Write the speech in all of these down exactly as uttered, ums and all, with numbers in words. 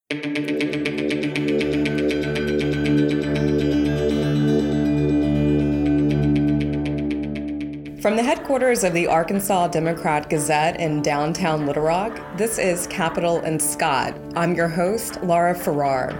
From the headquarters of the Arkansas Democrat-Gazette in downtown Little Rock, this is Capitol and Scott. I'm your host, Laura Farrar.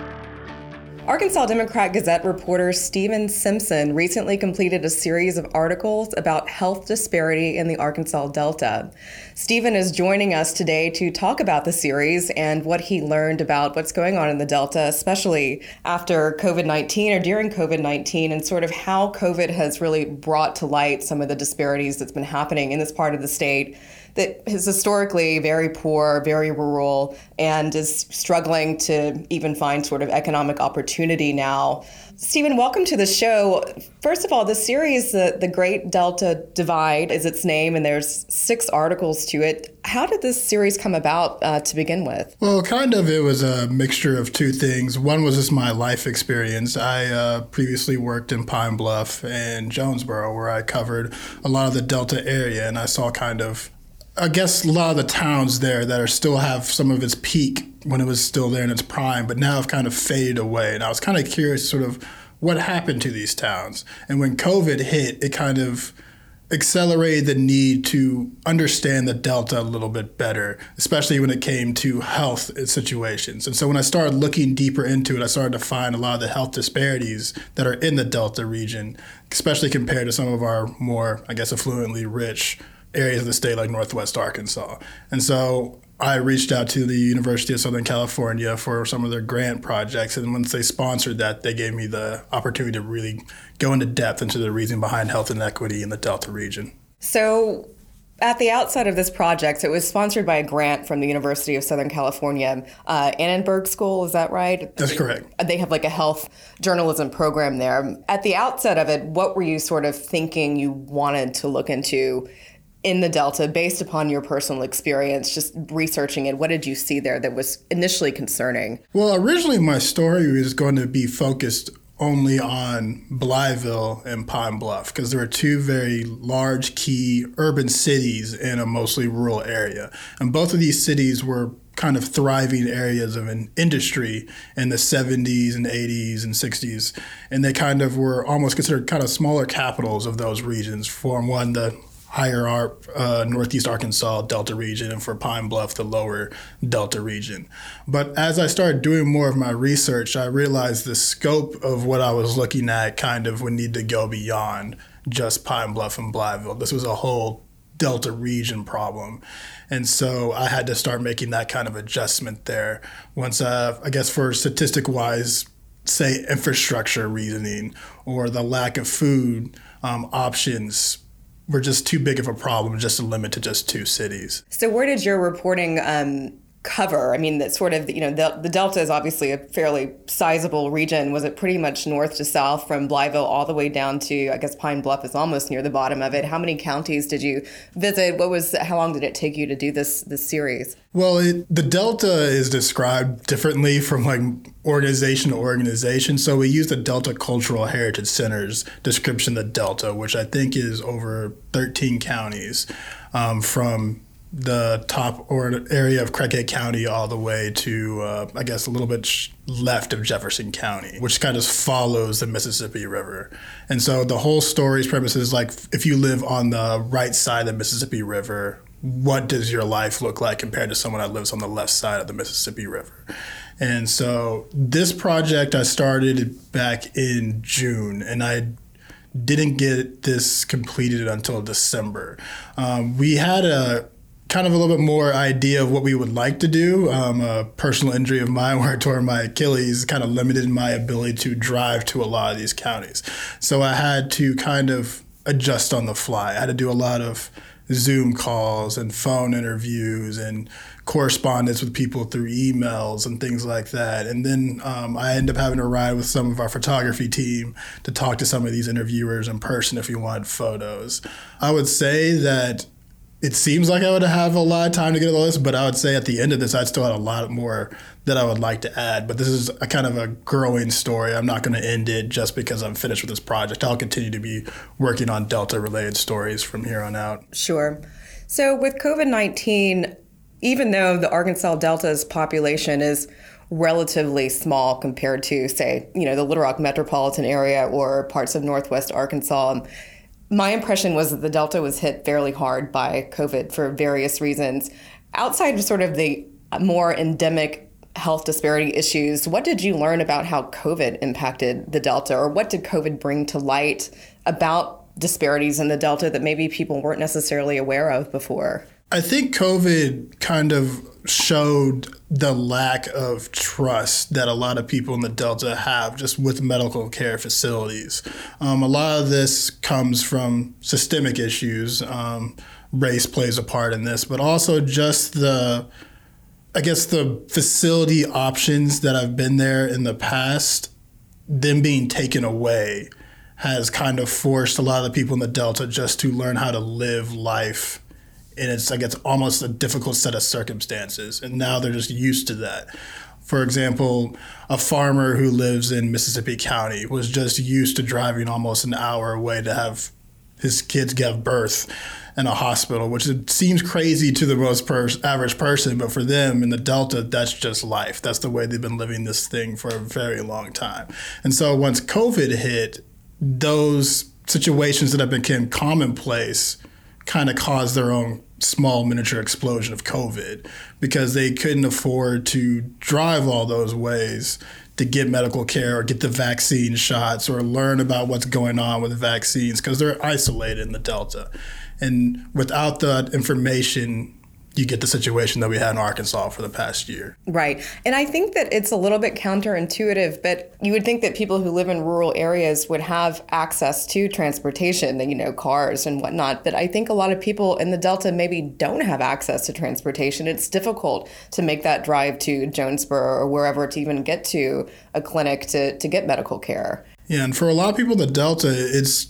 Arkansas Democrat-Gazette reporter Steven Simpson recently completed a series of articles about health disparity in the Arkansas Delta. Steven is joining us today to talk about the series and what he learned about what's going on in the Delta, especially after covid nineteen or during covid nineteen, and sort of how COVID has really brought to light some of the disparities that's been happening in this part of the state that is historically very poor, very rural, and is struggling to even find sort of economic opportunity now. Steven, welcome to the show. First of all, the series, the, the Great Delta Divide is its name, and there's six articles to it. How did this series come about uh, to begin with? Well, kind of it was a mixture of two things. One was just my life experience. I uh, previously worked in Pine Bluff and Jonesboro, where I covered a lot of the Delta area, and I saw kind of I guess a lot of the towns there that are still have some of its peak when it was still there in its prime, but now have kind of faded away. And I was kind of curious sort of what happened to these towns. And when COVID hit, it kind of accelerated the need to understand the Delta a little bit better, especially when it came to health situations. And so when I started looking deeper into it, I started to find a lot of the health disparities that are in the Delta region, especially compared to some of our more, I guess, affluently rich areas of the state like Northwest Arkansas. And so I reached out to the University of Southern California for some of their grant projects. And once they sponsored that, they gave me the opportunity to really go into depth into the reason behind health inequity in the Delta region. So at the outset of this project, it was sponsored by a grant from the University of Southern California, uh, Annenberg School, is that right? That's correct. They have like a health journalism program there. At the outset of it, what were you sort of thinking you wanted to look into in the Delta based upon your personal experience, just researching it? What did you see there that was initially concerning? Well, originally my story was going to be focused only on Blytheville and Pine Bluff because there are two very large key urban cities in a mostly rural area. And both of these cities were kind of thriving areas of an industry in the seventies and eighties and sixties. And they kind of were almost considered kind of smaller capitals of those regions. For one, the higher Arp, uh, Northeast Arkansas Delta region, and for Pine Bluff, the lower Delta region. But as I started doing more of my research, I realized the scope of what I was looking at kind of would need to go beyond just Pine Bluff and Blytheville. This was a whole Delta region problem. And so I had to start making that kind of adjustment there. Once, uh, I guess for statistic-wise, say infrastructure reasoning or the lack of food um, options were just too big of a problem just to limit to just two cities. So where did your reporting um, cover? I mean, that sort of, you know, the, the Delta is obviously a fairly sizable region. Was it pretty much north to south from Blytheville all the way down to, I guess, Pine Bluff is almost near the bottom of it. How many counties did you visit? What was, how long did it take you to do this, this series? Well, it, the Delta is described differently from like organization to organization. So we use the Delta Cultural Heritage Center's description of the Delta, which I think is over thirteen counties, um, from the top or area of Craighead County all the way to, uh, I guess, a little bit sh- left of Jefferson County, which kind of follows the Mississippi River. And so the whole story's premise is like, if you live on the right side of the Mississippi River, what does your life look like compared to someone that lives on the left side of the Mississippi River? And so this project I started back in June, and I didn't get this completed until December. Um, we had a kind of a little bit more idea of what we would like to do. Um, a personal injury of mine where I tore my Achilles kind of limited my ability to drive to a lot of these counties. So I had to kind of adjust on the fly. I had to do a lot of Zoom calls and phone interviews and correspondence with people through emails and things like that. And then um, I ended up having to ride with some of our photography team to talk to some of these interviewers in person if you wanted photos. I would say that it seems like I would have a lot of time to get all this, but I would say at the end of this, I still had a lot more that I would like to add. But this is a kind of a growing story. I'm not going to end it just because I'm finished with this project. I'll continue to be working on Delta-related stories from here on out. Sure. So with COVID nineteen, even though the Arkansas Delta's population is relatively small compared to, say, you know, the Little Rock metropolitan area or parts of Northwest Arkansas. My impression was that the Delta was hit fairly hard by COVID for various reasons. Outside of sort of the more endemic health disparity issues, what did you learn about how COVID impacted the Delta, or what did COVID bring to light about disparities in the Delta that maybe people weren't necessarily aware of before? I think COVID kind of showed the lack of trust that a lot of people in the Delta have just with medical care facilities. Um, a lot of this comes from systemic issues. Um, race plays a part in this, but also just the, I guess, the facility options that have been there in the past, them being taken away has kind of forced a lot of the people in the Delta just to learn how to live life. And it's like it's almost a difficult set of circumstances. And now they're just used to that. For example, a farmer who lives in Mississippi County was just used to driving almost an hour away to have his kids give birth in a hospital, which it seems crazy to the most pers- average person. But for them in the Delta, that's just life. That's the way they've been living this thing for a very long time. And so once COVID hit, those situations that have become commonplace kind of caused their own small miniature explosion of COVID because they couldn't afford to drive all those ways to get medical care or get the vaccine shots or learn about what's going on with the vaccines because they're isolated in the Delta. And without that information, you get the situation that we had in Arkansas for the past year. Right. And I think that it's a little bit counterintuitive, but you would think that people who live in rural areas would have access to transportation, you know, cars and whatnot. But I think a lot of people in the Delta maybe don't have access to transportation. It's difficult to make that drive to Jonesboro or wherever to even get to a clinic to, to get medical care. Yeah, and for a lot of people in the Delta, it's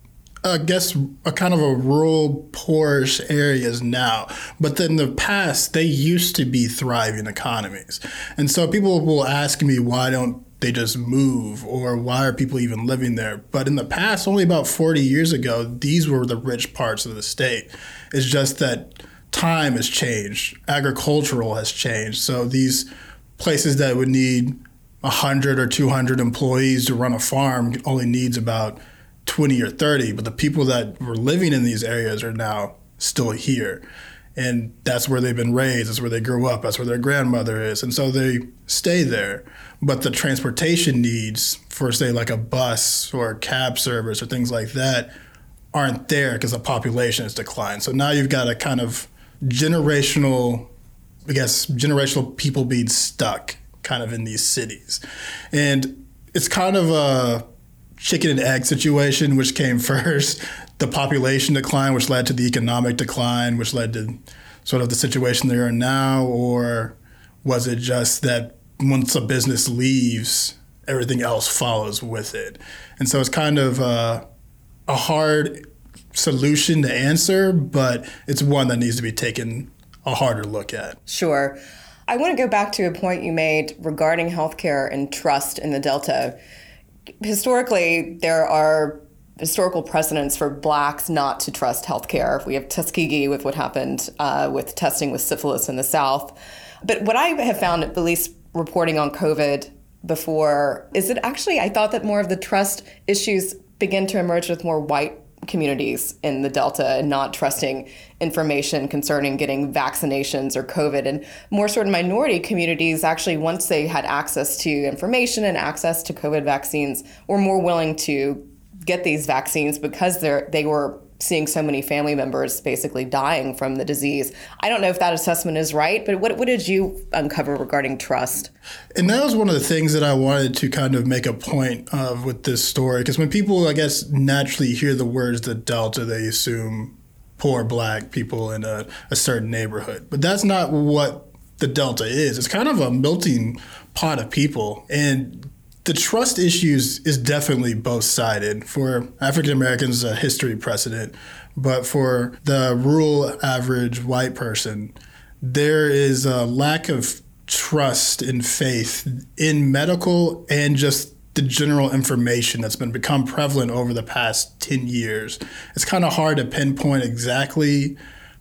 I guess a kind of a rural, poorish areas now. But in the past, they used to be thriving economies. And so people will ask me, why don't they just move? Or why are people even living there? But in the past, only about forty years ago, these were the rich parts of the state. It's just that time has changed. Agricultural has changed. So these places that would need one hundred or two hundred employees to run a farm only needs about twenty or thirty, but the people that were living in these areas are now still here. And that's where they've been raised, that's where they grew up, that's where their grandmother is. And so they stay there. But the transportation needs for, say, like a bus or a cab service or things like that aren't there because the population has declined. So now you've got a kind of generational, I guess, generational people being stuck kind of in these cities. And it's kind of a chicken and egg situation, which came first, the population decline, which led to the economic decline, which led to sort of the situation they're in now, or was it just that once a business leaves, everything else follows with it? And so it's kind of a, a hard solution to answer, but it's one that needs to be taken a harder look at. Sure. I want to go back to a point you made regarding healthcare and trust in the Delta. Historically, there are historical precedents for Blacks not to trust healthcare. We have Tuskegee with what happened uh, with testing with syphilis in the South. But what I have found, at least reporting on COVID before, is that actually I thought that more of the trust issues begin to emerge with more white communities in the Delta and not trusting information concerning getting vaccinations or COVID, and more sort of minority communities actually, once they had access to information and access to COVID vaccines, were more willing to get these vaccines because they're they were seeing so many family members basically dying from the disease. I don't know if that assessment is right, but what what did you uncover regarding trust? And that was one of the things that I wanted to kind of make a point of with this story, because when people, I guess, naturally hear the words the Delta, they assume poor Black people in a, a certain neighborhood. But that's not what the Delta is. It's kind of a melting pot of people. And the trust issues is definitely both-sided. For African Americans, a history precedent, but for the rural average white person, there is a lack of trust and faith in medical and just the general information that's been become prevalent over the past ten years. It's kind of hard to pinpoint exactly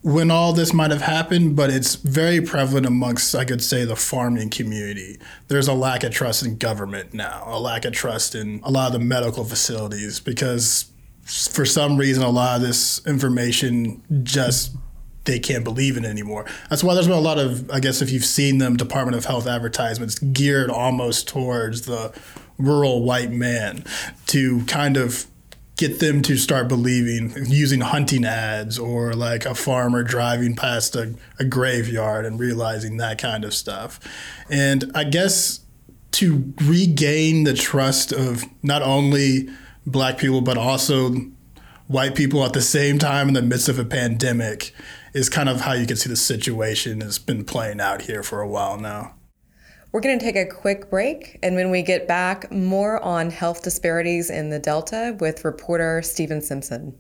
when all this might have happened, but it's very prevalent amongst, I could say, the farming community. There's a lack of trust in government now, a lack of trust in a lot of the medical facilities, because for some reason, a lot of this information just, they can't believe in it anymore. That's why there's been a lot of, I guess if you've seen them, Department of Health advertisements geared almost towards the rural white man to kind of get them to start believing, using hunting ads or like a farmer driving past a, a graveyard and realizing that kind of stuff. And I guess to regain the trust of not only Black people, but also white people at the same time in the midst of a pandemic is kind of how you can see the situation has been playing out here for a while now. We're going to take a quick break, and when we get back, more on health disparities in the Delta with reporter Steven Simpson.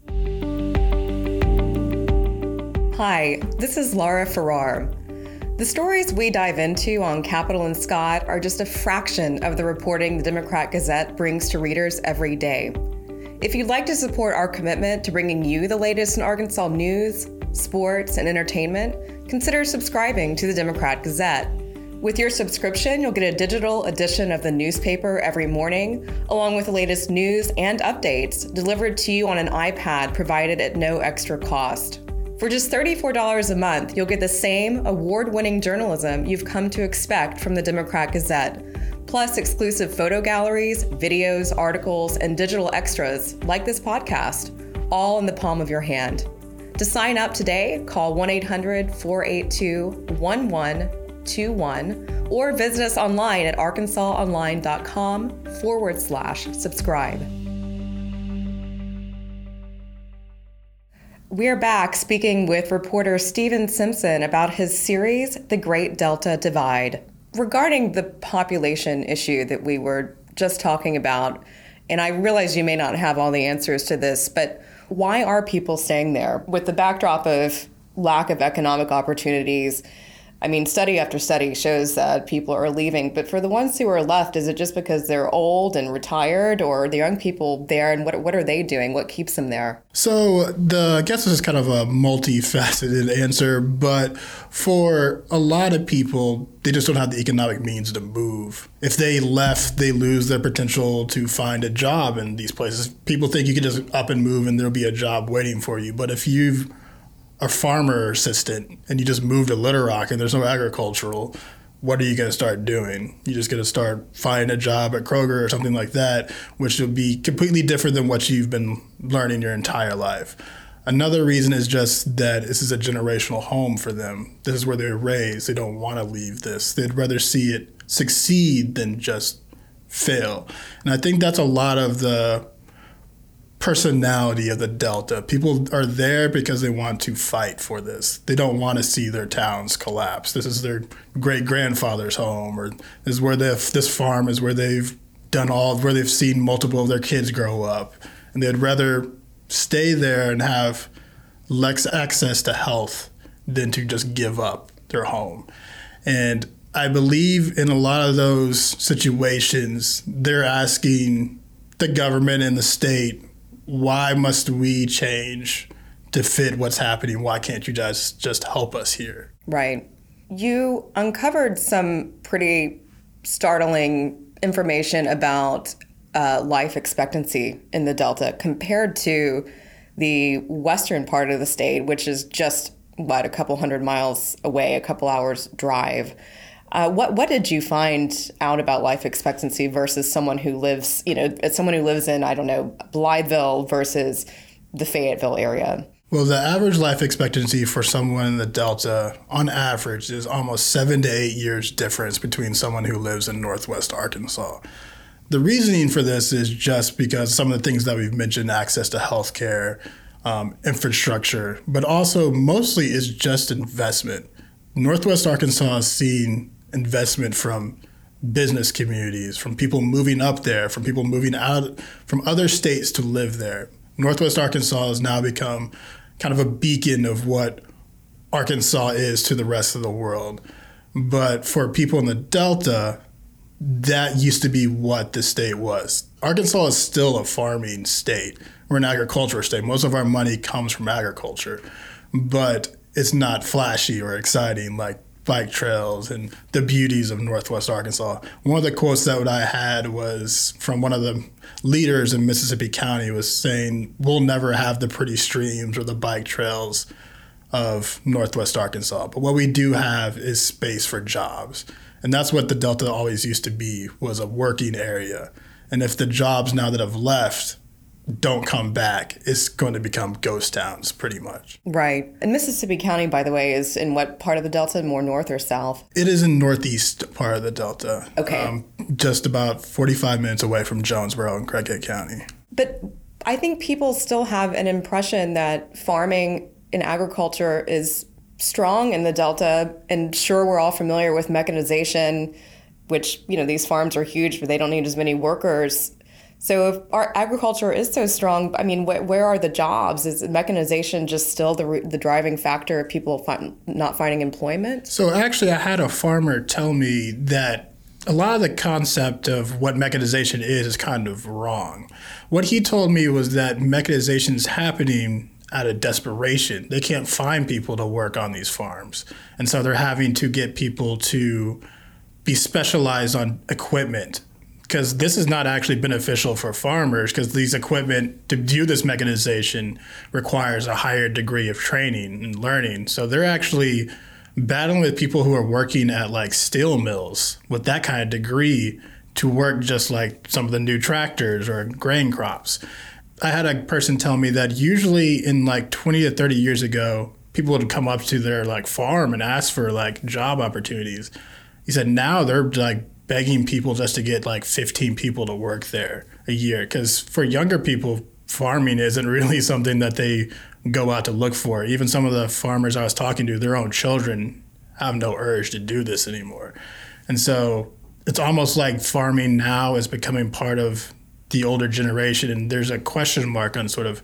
Hi, this is Laura Farrar. The stories we dive into on Capitol and Scott are just a fraction of the reporting the Democrat Gazette brings to readers every day. If you'd like to support our commitment to bringing you the latest in Arkansas news, sports, and entertainment, consider subscribing to the Democrat Gazette. With your subscription, you'll get a digital edition of the newspaper every morning, along with the latest news and updates delivered to you on an iPad provided at no extra cost. For just thirty-four dollars a month, you'll get the same award-winning journalism you've come to expect from the Democrat Gazette, plus exclusive photo galleries, videos, articles, and digital extras like this podcast, all in the palm of your hand. To sign up today, call one eight hundred, four eight two, one one two one or visit us online at arkansasonline.com forward slash subscribe. We're back speaking with reporter Steven Simpson about his series, The Great Delta Divide. Regarding the population issue that we were just talking about, and I realize you may not have all the answers to this, but why are people staying there? With the backdrop of lack of economic opportunities, I mean, study after study shows that people are leaving, but for the ones who are left, is it just because they're old and retired, or are the young people there, and what what are they doing? What keeps them there? So the I guess this is kind of a multifaceted answer, but for a lot of people, they just don't have the economic means to move. If they left, they lose their potential to find a job in these places. People think you can just up and move and there'll be a job waiting for you, but if you've a farmer assistant and you just move to Little Rock and there's no agricultural, what are you going to start doing? You're just going to start finding a job at Kroger or something like that, which will be completely different than what you've been learning your entire life. Another reason is just that this is a generational home for them. This is where they're raised. They don't want to leave this. They'd rather see it succeed than just fail. And I think that's a lot of the personality of the Delta. People are there because they want to fight for this. They don't want to see their towns collapse. This is their great grandfather's home, or this is where they this farm is where they've done all, where they've seen multiple of their kids grow up, and they'd rather stay there and have less access to health than to just give up their home. And I believe in a lot of those situations, they're asking the government and the state, why must we change to fit what's happening? Why can't you guys just help us here? Right. You uncovered some pretty startling information about uh, life expectancy in the Delta compared to the western part of the state, which is just, what, a couple hundred miles away, a couple hours drive. Uh, what what did you find out about life expectancy versus someone who lives, you know, someone who lives in, I don't know, Blytheville versus the Fayetteville area? Well, the average life expectancy for someone in the Delta, on average, is almost seven to eight years difference between someone who lives in Northwest Arkansas. The reasoning for this is just because some of the things that we've mentioned, access to healthcare, um, infrastructure, but also mostly is just investment. Northwest Arkansas is seeing investment from business communities, from people moving up there, from people moving out from other states to live there. Northwest Arkansas has now become kind of a beacon of what Arkansas is to the rest of the world. But for people in the Delta, that used to be what the state was. Arkansas is still a farming state. We're an agricultural state. Most of our money comes from agriculture. but it's not flashy or exciting like bike trails and the beauties of Northwest Arkansas. One of the quotes that I had was from one of the leaders in Mississippi County was saying, we'll never have the pretty streams or the bike trails of Northwest Arkansas. But what we do have is space for jobs. And that's what the Delta always used to be, was a working area. And if the jobs now that have left don't come back, it's going to become ghost towns pretty much. Right. And Mississippi County, by the way, is in what part of the Delta? More north or south? It is in northeast part of the Delta. Okay. Um, just about forty-five minutes away from Jonesboro and Craighead County. But I think people still have an impression that farming and agriculture is strong in the Delta. And sure, we're all familiar with mechanization, which, you know, these farms are huge, but they don't need as many workers. So if our agriculture is so strong, I mean, wh- where are the jobs? Is mechanization just still the the driving factor of people find, not finding employment? So actually, I had a farmer tell me that a lot of the concept of what mechanization is is kind of wrong. What he told me was that mechanization is happening out of desperation. They can't find people to work on these farms. And so they're having to get people to be specialized on equipment, because this is not actually beneficial for farmers, because these equipment to do this mechanization requires a higher degree of training and learning. So they're actually battling with people who are working at like steel mills with that kind of degree to work just like some of the new tractors or grain crops. I had a person tell me that usually in like twenty to thirty years ago, people would come up to their like farm and ask for like job opportunities. He said now they're like begging people just to get like fifteen people to work there a year. Because for younger people, farming isn't really something that they go out to look for. Even some of the farmers I was talking to, their own children have no urge to do this anymore. And so it's almost like farming now is becoming part of the older generation. And there's a question mark on sort of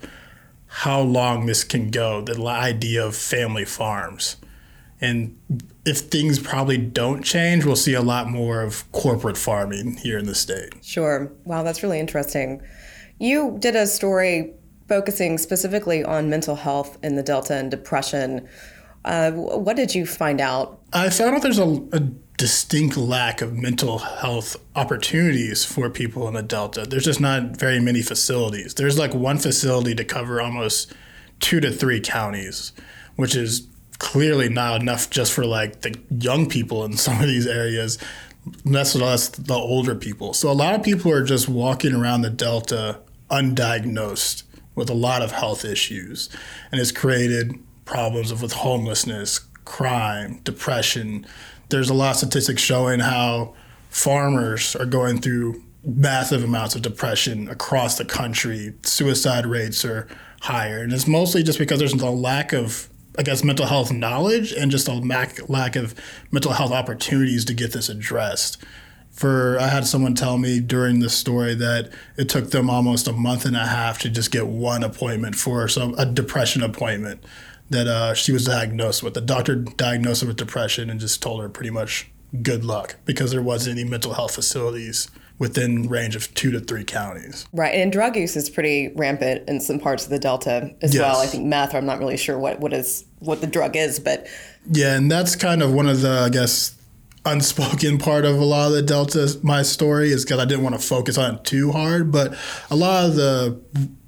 how long this can go, the idea of family farms. And if things probably don't change, we'll see a lot more of corporate farming here in the state. Sure. Wow, that's really interesting. You did a story focusing specifically on mental health in the Delta and depression. Uh, what did you find out? I found out there's a, a distinct lack of mental health opportunities for people in the Delta. There's just not very many facilities. There's like one facility to cover almost two to three counties, which is clearly not enough just for like the young people in some of these areas, less and less the older people. So a lot of people are just walking around the Delta undiagnosed with a lot of health issues, and it's created problems with homelessness, crime, depression. There's a lot of statistics showing how farmers are going through massive amounts of depression across the country. Suicide rates are higher, and it's mostly just because there's a lack of, I guess, mental health knowledge and just a lack, lack of mental health opportunities to get this addressed. For I had someone tell me during the story that it took them almost a month and a half to just get one appointment for some a depression appointment that uh, she was diagnosed with. The doctor diagnosed her with depression and just told her pretty much good luck, because there wasn't any mental health facilities within range of two to three counties. Right, and drug use is pretty rampant in some parts of the Delta as yes. well. I think meth, I'm not really sure what, what is what the drug is, but... Yeah, and that's kind of one of the, I guess, unspoken part of a lot of the Delta, my story, is because I didn't want to focus on it too hard, but a lot of the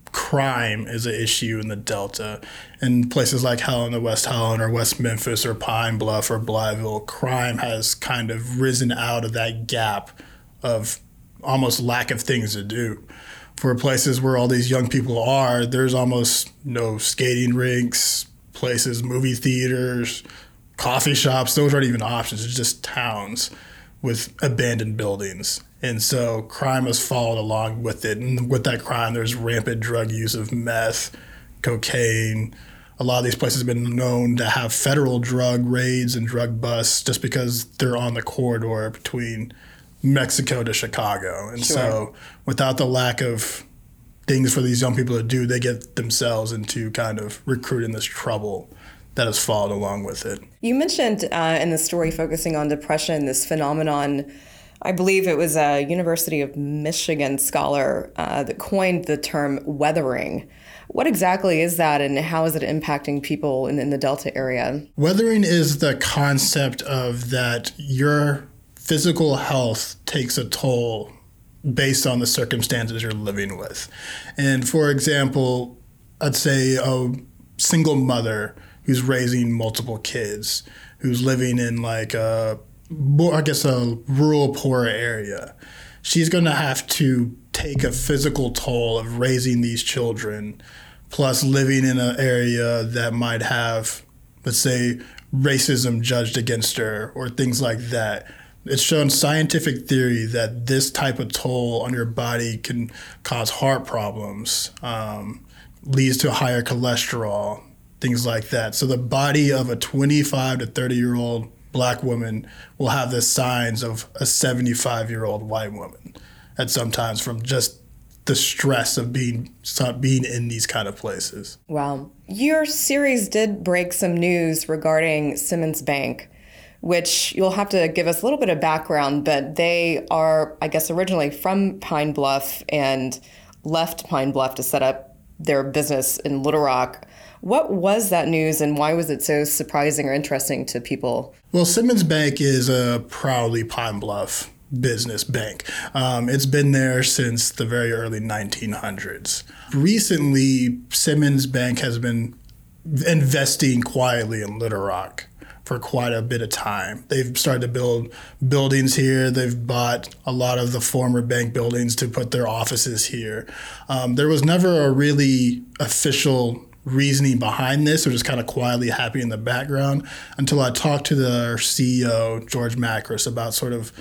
crime is an issue in the Delta. In places like Helena, West Helena, or West Memphis, or Pine Bluff, or Blytheville, crime has kind of risen out of that gap of almost lack of things to do. For places where all these young people are, there's almost no skating rinks, places, movie theaters, coffee shops. Those aren't even options. It's just towns with abandoned buildings. And so crime has followed along with it. And with that crime, there's rampant drug use of meth, cocaine. A lot of these places have been known to have federal drug raids and drug busts just because they're on the corridor between Mexico to Chicago. And sure. so without the lack of things for these young people to do, they get themselves into kind of recruiting this trouble that has followed along with it. You mentioned uh, in the story focusing on depression, this phenomenon. I believe it was a University of Michigan scholar uh, that coined the term weathering. What exactly is that, and how is it impacting people in, in the Delta area? Weathering is the concept of that your physical health takes a toll based on the circumstances you're living with. And for example, I'd say a single mother who's raising multiple kids, who's living in like a, I guess, a rural, poor area. She's going to have to take a physical toll of raising these children, plus living in an area that might have, let's say, racism judged against her or things like that. It's shown scientific theory that this type of toll on your body can cause heart problems, um, leads to higher cholesterol, things like that. So the body of a twenty-five to thirty-year-old Black woman will have the signs of a seventy-five-year-old white woman at sometimes from just the stress of being being in these kind of places. Wow. Your series did break some news regarding Simmons Bank, which you'll have to give us a little bit of background, but they are, I guess, originally from Pine Bluff and left Pine Bluff to set up their business in Little Rock. What was that news, and why was it so surprising or interesting to people? Well, Simmons Bank is a proudly Pine Bluff business bank. Um, it's been there since the very early nineteen hundreds. Recently, Simmons Bank has been investing quietly in Little Rock for quite a bit of time. They've started to build buildings here. They've bought a lot of the former bank buildings to put their offices here. Um, there was never a really official reasoning behind this. It was just kind of quietly happening in the background until I talked to their C E O, George Makris, about sort of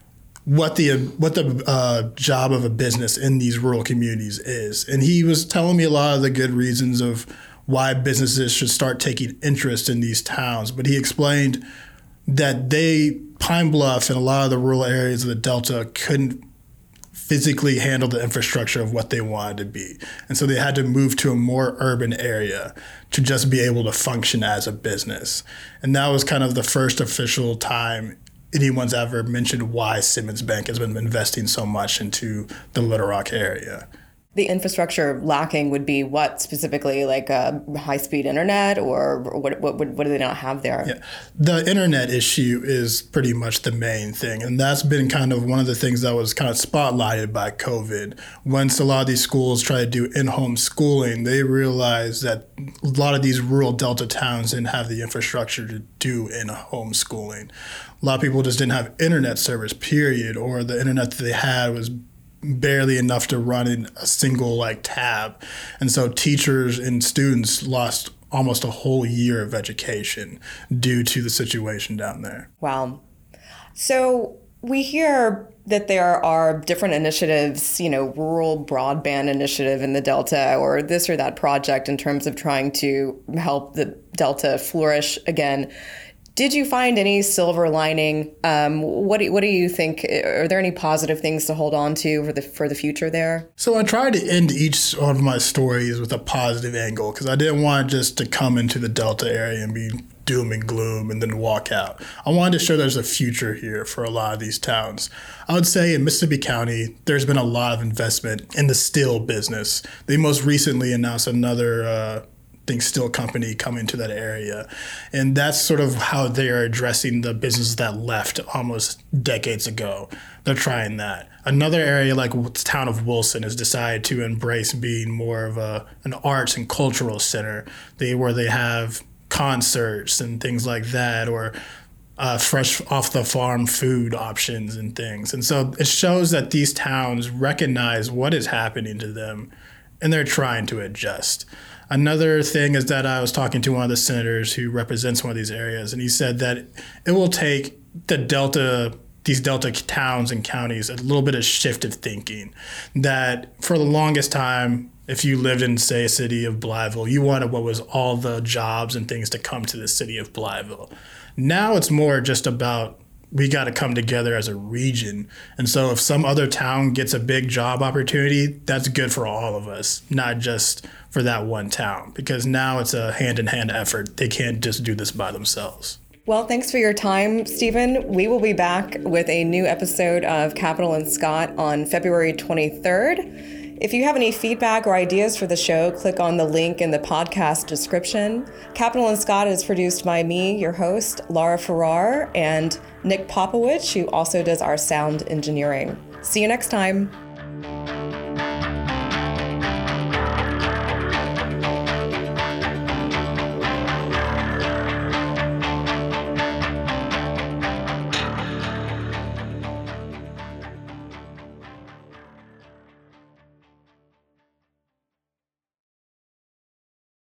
what the what the uh, job of a business in these rural communities is. And he was telling me a lot of the good reasons of why businesses should start taking interest in these towns. But he explained that they, Pine Bluff and a lot of the rural areas of the Delta, couldn't physically handle the infrastructure of what they wanted to be. And so they had to move to a more urban area to just be able to function as a business. And that was kind of the first official time anyone's ever mentioned why Simmons Bank has been investing so much into the Little Rock area. The infrastructure lacking would be what specifically, like uh, high-speed internet, or what, what what do they not have there? Yeah, the internet issue is pretty much the main thing, and that's been kind of one of the things that was kind of spotlighted by COVID. Once a lot of these schools try to do in-home schooling, they realized that a lot of these rural Delta towns didn't have the infrastructure to do in-home schooling. A lot of people just didn't have internet service, period, or the internet that they had was barely enough to run in a single like tab. And so teachers and students lost almost a whole year of education due to the situation down there. Wow. So we hear that there are different initiatives, you know, rural broadband initiative in the Delta, or this or that project in terms of trying to help the Delta flourish again. Did you find any silver lining? Um, what do, what do you think? Are there any positive things to hold on to for the for the future there? So I tried to end each one of my stories with a positive angle because I didn't want just to come into the Delta area and be doom and gloom and then walk out. I wanted to show there's a future here for a lot of these towns. I would say in Mississippi County, there's been a lot of investment in the steel business. They most recently announced another uh, think steel company coming to that area. And that's sort of how they are addressing the businesses that left almost decades ago. They're trying that. Another area like the town of Wilson has decided to embrace being more of a an arts and cultural center. They where they have concerts and things like that, or uh, fresh off the farm food options and things. And so it shows that these towns recognize what is happening to them and they're trying to adjust. Another thing is that I was talking to one of the senators who represents one of these areas, and he said that it will take the Delta, these Delta towns and counties, a little bit of shift of thinking. That for the longest time, if you lived in, say, a city of Blytheville, you wanted what was all the jobs and things to come to the city of Blytheville. Now it's more just about we got to come together as a region. And so if some other town gets a big job opportunity, that's good for all of us, not just for that one town, because now it's a hand-in-hand effort. They can't just do this by themselves. Well, thanks for your time, Stephen. We will be back with a new episode of Capital and Scott on February twenty-third. If you have any feedback or ideas for the show, click on the link in the podcast description. Capital and Scott is produced by me, your host, Laura Farrar, and Nick Popowich, who also does our sound engineering. See you next time.